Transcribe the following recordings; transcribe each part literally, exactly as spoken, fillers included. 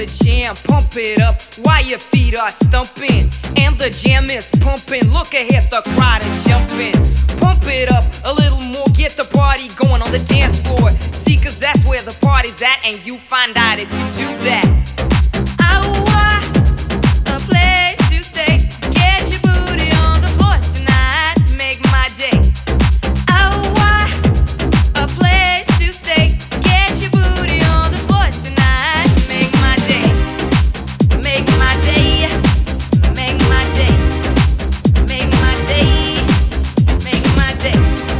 the jam, pump it up while your feet are stumping. And the jam is pumping, look ahead, the crowd is jumping. Pump it up a little more, get the party going on the dance floor. See, cause that's where the party's at, and you find out if you do that. Oh, a place to stay, get your booty on the floor tonight, make my day. Oh, a place to stay, get your booty on the floor tonight, make my day. Make my day, make my day, make my day, make my day.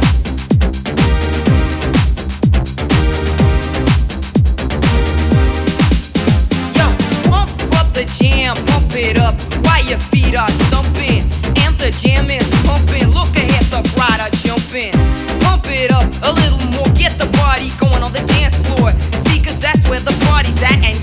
Yo, pump up the jam, pump it up while your feet are stumping. And the jam is pumping, look ahead, the crowd are jumping. Pump it up a little more, get the party going on the dance floor. See, cause that's where the party's at, and